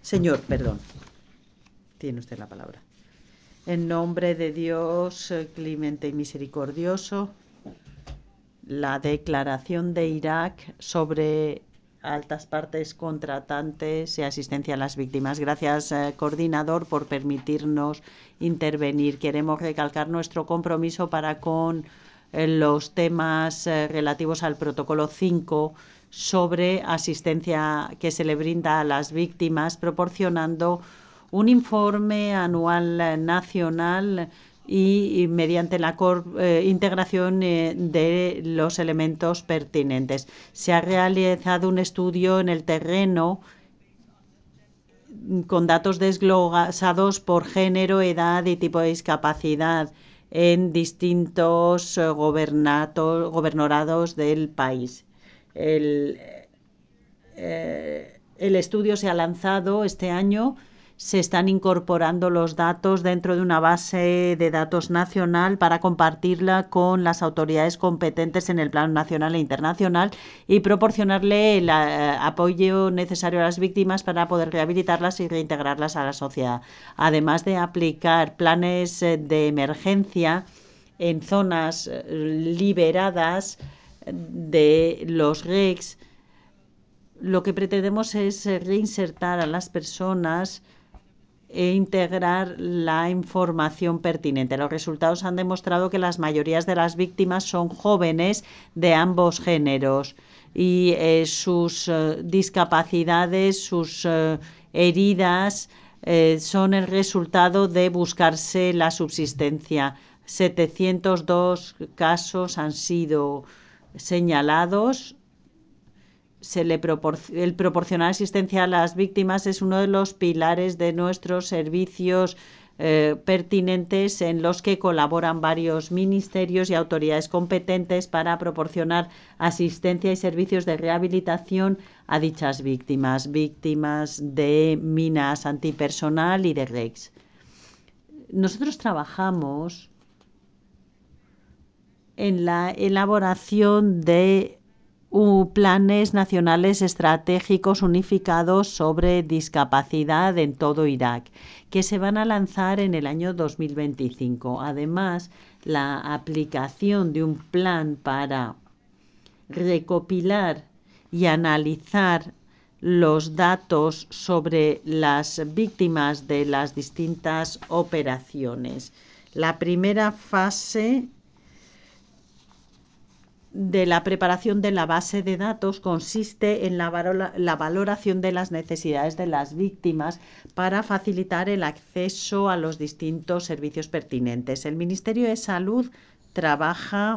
Señor, perdón, tiene usted la palabra. En nombre de Dios, clemente y misericordioso, la declaración de Irak sobre altas partes contratantes y asistencia a las víctimas. Gracias, coordinador, por permitirnos intervenir. Queremos recalcar nuestro compromiso para con los temas relativos al protocolo 5 sobre asistencia que se le brinda a las víctimas, proporcionando un informe anual nacional y mediante la integración de los elementos pertinentes. Se ha realizado un estudio en el terreno con datos desglosados por género, edad y tipo de discapacidad en distintos gobernorados del país. El estudio se ha lanzado este año. Se están incorporando los datos dentro de una base de datos nacional para compartirla con las autoridades competentes en el plano nacional e internacional y proporcionarle el apoyo necesario a las víctimas para poder rehabilitarlas y reintegrarlas a la sociedad. Además de aplicar planes de emergencia en zonas liberadas de los RECs, lo que pretendemos es reinsertar a las personas e integrar la información pertinente. Los resultados han demostrado que las mayorías de las víctimas son jóvenes de ambos géneros y sus discapacidades, sus heridas son el resultado de buscarse la subsistencia. 702 casos han sido señalados. El proporcionar asistencia a las víctimas es uno de los pilares de nuestros servicios pertinentes, en los que colaboran varios ministerios y autoridades competentes para proporcionar asistencia y servicios de rehabilitación a dichas víctimas de minas antipersonal y de RECs. Nosotros trabajamos en la elaboración de planes nacionales estratégicos unificados sobre discapacidad en todo Irak, que se van a lanzar en el año 2025. Además, la aplicación de un plan para recopilar y analizar los datos sobre las víctimas de las distintas operaciones. La primera fase de la preparación de la base de datos consiste en la valoración de las necesidades de las víctimas para facilitar el acceso a los distintos servicios pertinentes. El Ministerio de Salud trabaja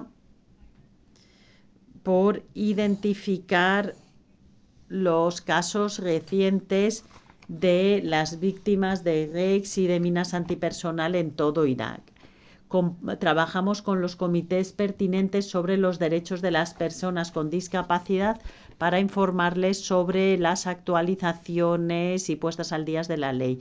por identificar los casos recientes de las víctimas de RECs y de minas antipersonal en todo Irak. Trabajamos con los comités pertinentes sobre los derechos de las personas con discapacidad para informarles sobre las actualizaciones y puestas al día de la ley.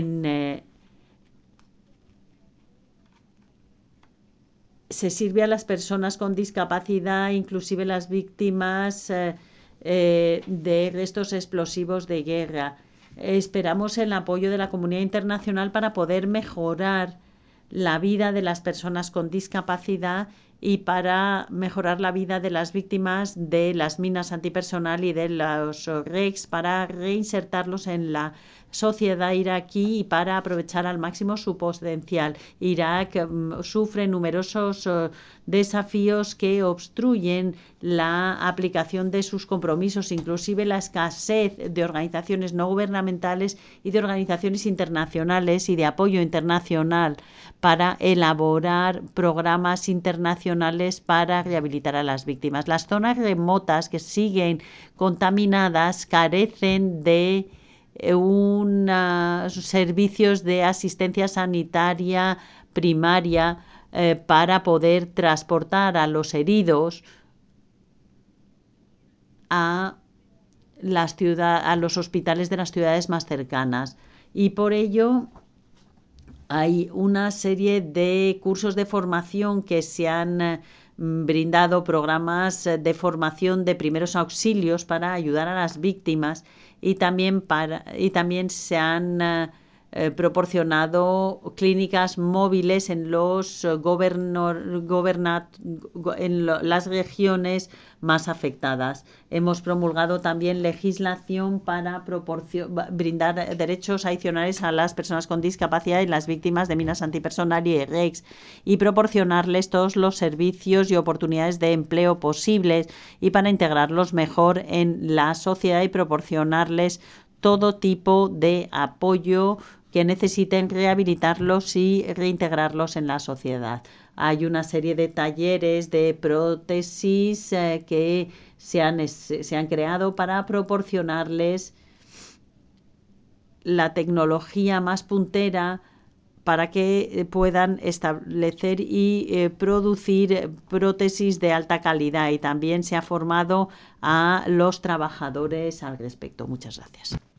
Se sirve a las personas con discapacidad, inclusive las víctimas de restos explosivos de guerra. Esperamos el apoyo de la comunidad internacional para poder mejorar la vida de las personas con discapacidad y para mejorar la vida de las víctimas de las minas antipersonal y de los RECs, para reinsertarlos en la sociedad iraquí y para aprovechar al máximo su potencial. Irak sufre numerosos desafíos que obstruyen la aplicación de sus compromisos, inclusive la escasez de organizaciones no gubernamentales y de organizaciones internacionales y de apoyo internacional para elaborar programas internacionales para rehabilitar a las víctimas. Las zonas remotas que siguen contaminadas carecen de servicios de asistencia sanitaria primaria para poder transportar a los heridos a los hospitales de las ciudades más cercanas. Y por ello hay una serie de cursos de formación que se han brindado programas de formación de primeros auxilios para ayudar a las víctimas y también se han proporcionado clínicas móviles en las regiones más afectadas. Hemos promulgado también legislación para brindar derechos adicionales a las personas con discapacidad y las víctimas de minas antipersonal y REX, y proporcionarles todos los servicios y oportunidades de empleo posibles y para integrarlos mejor en la sociedad y proporcionarles todo tipo de apoyo que necesiten, rehabilitarlos y reintegrarlos en la sociedad. Hay una serie de talleres de prótesis que se han creado para proporcionarles la tecnología más puntera para que puedan establecer y producir prótesis de alta calidad, y también se ha formado a los trabajadores al respecto. Muchas gracias.